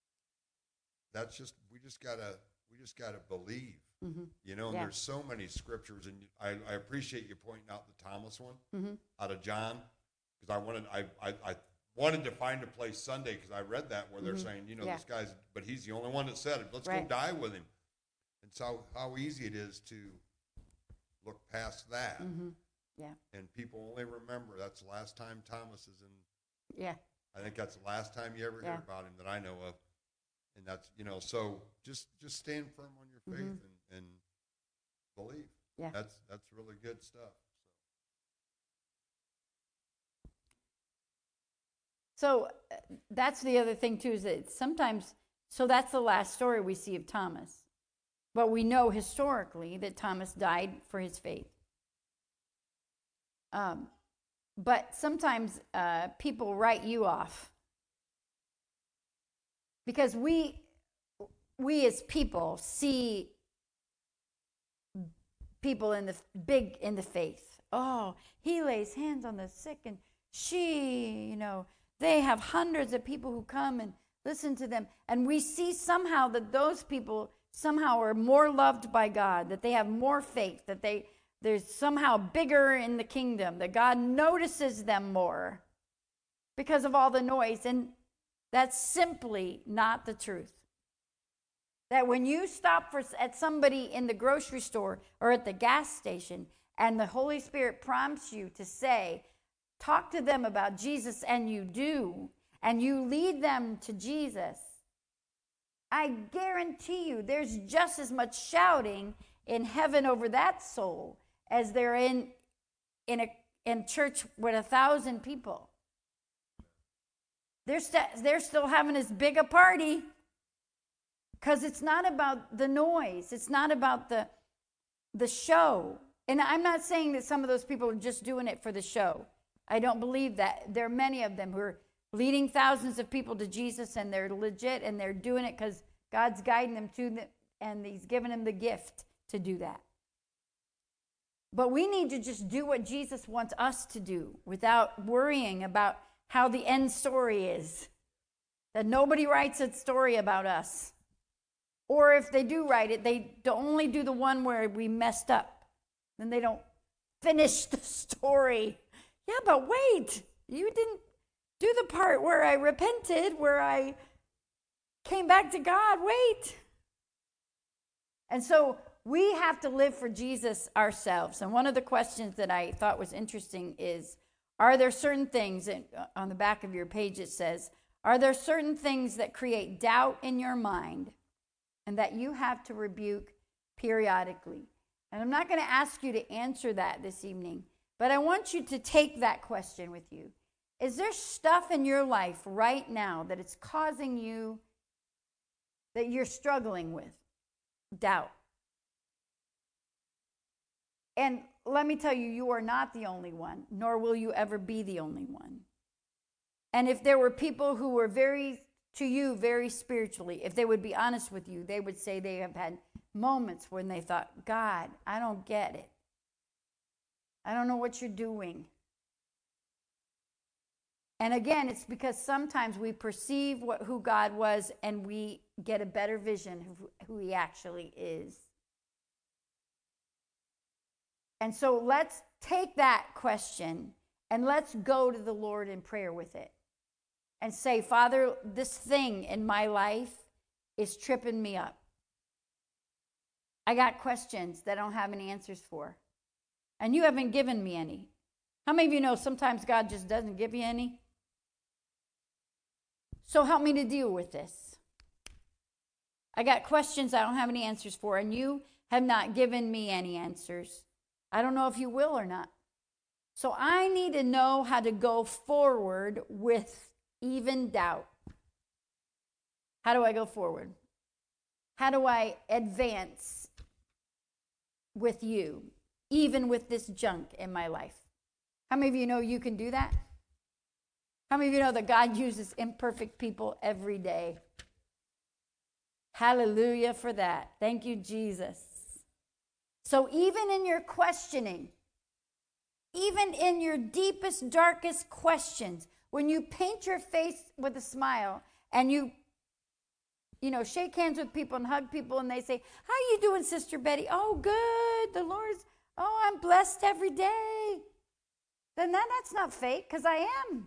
That's just we just gotta we just gotta believe. Mm-hmm. You know, and yeah. there's so many scriptures, and I, I appreciate you pointing out the Thomas one mm-hmm. out of John, because I wanted I, I I wanted to find a place Sunday, because I read that where they're mm-hmm. saying, you know, yeah. this guy's, but he's the only one that said it. Let's right. go die with him. And so how easy it is to look past that. Mm-hmm. Yeah. And people only remember that's the last time Thomas is in. Yeah. I think that's the last time you ever yeah. hear about him that I know of. And that's, you know, so just just stand firm on your faith mm-hmm. and, and believe. Yeah. That's that's really good stuff. So, so uh, that's the other thing too, is that sometimes, so that's the last story we see of Thomas. But we know historically that Thomas died for his faith. Um, but sometimes uh, people write you off. Because we, we as people see people in the big in the faith. Oh, he lays hands on the sick, and she, you know, they have hundreds of people who come and listen to them. And we see somehow that those people somehow are more loved by God, that they have more faith, that they they're somehow bigger in the kingdom, that God notices them more because of all the noise. And that's simply not the truth. That when you stop for, at somebody in the grocery store or at the gas station and the Holy Spirit prompts you to say, talk to them about Jesus, and you do, and you lead them to Jesus, I guarantee you there's just as much shouting in heaven over that soul as there in in a in church with a thousand people. They're, st- they're still having as big a party because it's not about the noise. It's not about the the show. And I'm not saying that some of those people are just doing it for the show. I don't believe that. There are many of them who are leading thousands of people to Jesus, and they're legit, and they're doing it because God's guiding them to them, and he's given them the gift to do that. But we need to just do what Jesus wants us to do without worrying about how the end story is. That nobody writes a story about us. Or if they do write it, they only do the one where we messed up. Then they don't finish the story. Yeah, but wait, you didn't do the part where I repented, where I came back to God. Wait. And so we have to live for Jesus ourselves. And one of the questions that I thought was interesting is, are there certain things, and on the back of your page it says, are there certain things that create doubt in your mind and that you have to rebuke periodically? And I'm not going to ask you to answer that this evening, but I want you to take that question with you. Is there stuff in your life right now that it's causing you, that you're struggling with? Doubt. And let me tell you, you are not the only one, nor will you ever be the only one. And if there were people who were very, to you, very spiritually, if they would be honest with you, they would say they have had moments when they thought, God, I don't get it. I don't know what you're doing. And again, it's because sometimes we perceive what, who God was, and we get a better vision of who he actually is. And so let's take that question and let's go to the Lord in prayer with it. And say, Father, this thing in my life is tripping me up. I got questions that I don't have any answers for. And you haven't given me any. How many of you know sometimes God just doesn't give you any? So help me to deal with this. I got questions I don't have any answers for, and you have not given me any answers. I don't know if you will or not. So I need to know how to go forward with even doubt. How do I go forward? How do I advance with you, even with this junk in my life? How many of you know you can do that? How many of you know that God uses imperfect people every day? Hallelujah for that. Thank you, Jesus. So even in your questioning, even in your deepest, darkest questions, when you paint your face with a smile and you, you know, shake hands with people and hug people and they say, how are you doing, Sister Betty? Oh, good. The Lord's, oh, I'm blessed every day. Then that, that's not fake, because I am.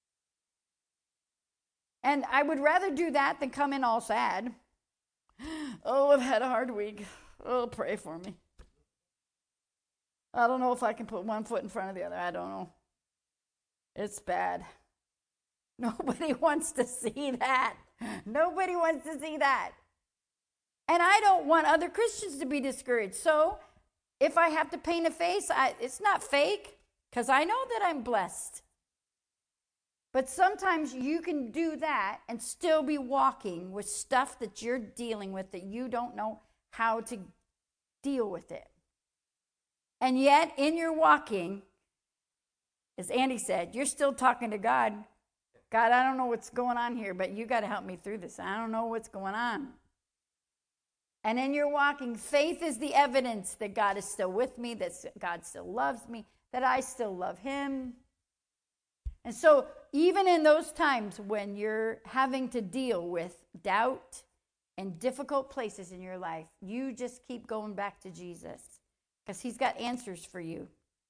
And I would rather do that than come in all sad. Oh, I've had a hard week. Oh, pray for me. I don't know if I can put one foot in front of the other. I don't know. It's bad. Nobody wants to see that. Nobody wants to see that. And I don't want other Christians to be discouraged. So if I have to paint a face, I, it's not fake, because I know that I'm blessed. But sometimes you can do that and still be walking with stuff that you're dealing with that you don't know how to deal with it. And yet, in your walking, as Andy said, you're still talking to God. God, I don't know what's going on here, but you got to help me through this. I don't know what's going on. And in your walking, faith is the evidence that God is still with me, that God still loves me, that I still love him. And so, even in those times when you're having to deal with doubt and difficult places in your life, you just keep going back to Jesus, because he's got answers for you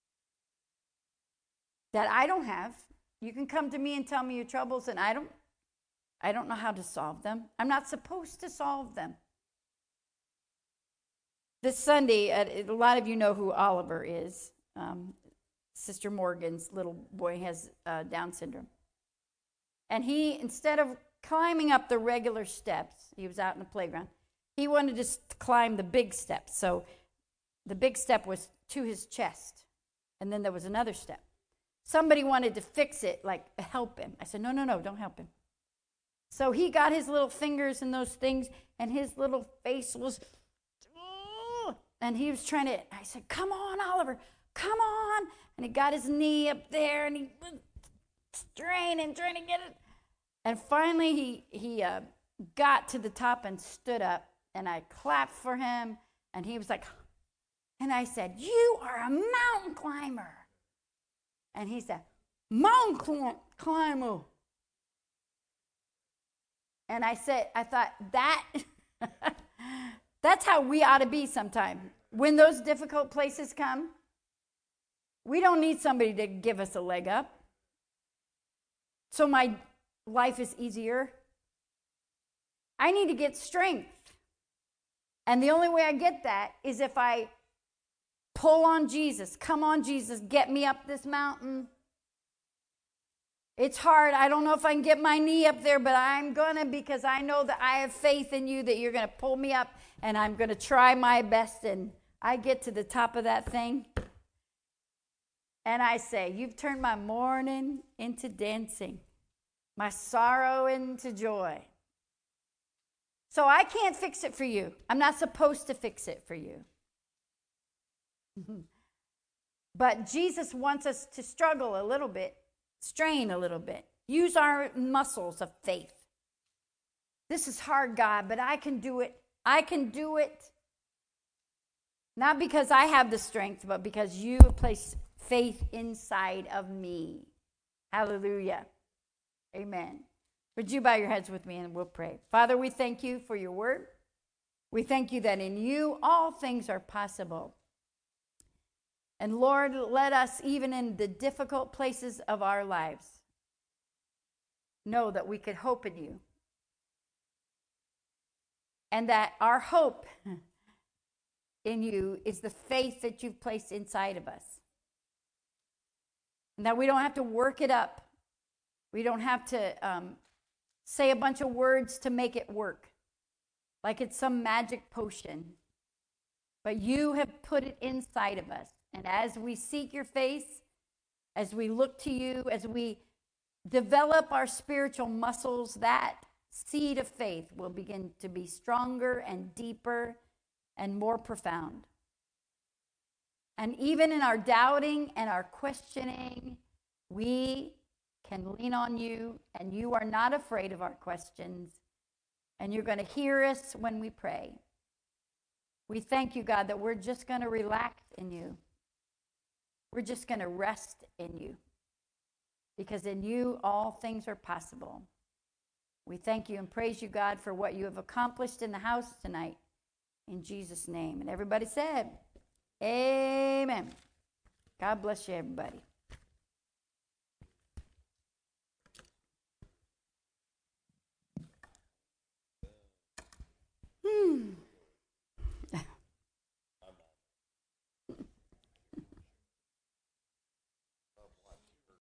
that I don't have. You can come to me and tell me your troubles, and I don't I don't know how to solve them. I'm not supposed to solve them. this Sunday, uh, a lot of you know who Oliver is. Um, Sister Morgan's little boy has uh, Down syndrome. And he, instead of climbing up the regular steps, he was out in the playground, he wanted to s- climb the big steps. So the big step was to his chest. And then there was another step. Somebody wanted to fix it, like help him. I said, no, no, no, don't help him. So he got his little fingers in those things, and his little face was, and he was trying to, I said, come on, Oliver, come on. And he got his knee up there, and he was straining, trying to get it. And finally, he, he uh, got to the top and stood up, and I clapped for him, and he was like, and I said, you are a mountain climber. And he said, mountain cl- climber. And I said, I thought, that, that's how we ought to be sometime. When those difficult places come, we don't need somebody to give us a leg up. So my life is easier. I need to get strength. And the only way I get that is if I pull on Jesus. Come on, Jesus, get me up this mountain. It's hard. I don't know if I can get my knee up there, but I'm going to, because I know that I have faith in you that you're going to pull me up, and I'm going to try my best. And I get to the top of that thing, and I say, you've turned my mourning into dancing, my sorrow into joy. So I can't fix it for you. I'm not supposed to fix it for you. But Jesus wants us to struggle a little bit, strain a little bit, use our muscles of faith. This is hard, God, but I can do it. I can do it. Not because I have the strength, but because you have placed faith inside of me. Hallelujah. Amen. Would you bow your heads with me and we'll pray. Father, we thank you for your word. We thank you that in you all things are possible. And Lord, let us, even in the difficult places of our lives, know that we could hope in you. And that our hope in you is the faith that you've placed inside of us. And that we don't have to work it up. We don't have to um, say a bunch of words to make it work, like it's some magic potion. But you have put it inside of us. And as we seek your face, as we look to you, as we develop our spiritual muscles, that seed of faith will begin to be stronger and deeper and more profound. And even in our doubting and our questioning, we can lean on you, and you are not afraid of our questions, and you're going to hear us when we pray. We thank you, God, that we're just going to relax in you. We're just going to rest in you, because in you all things are possible. We thank you and praise you, God, for what you have accomplished in the house tonight. In Jesus' name. And everybody said, amen. God bless you, everybody. Hmm.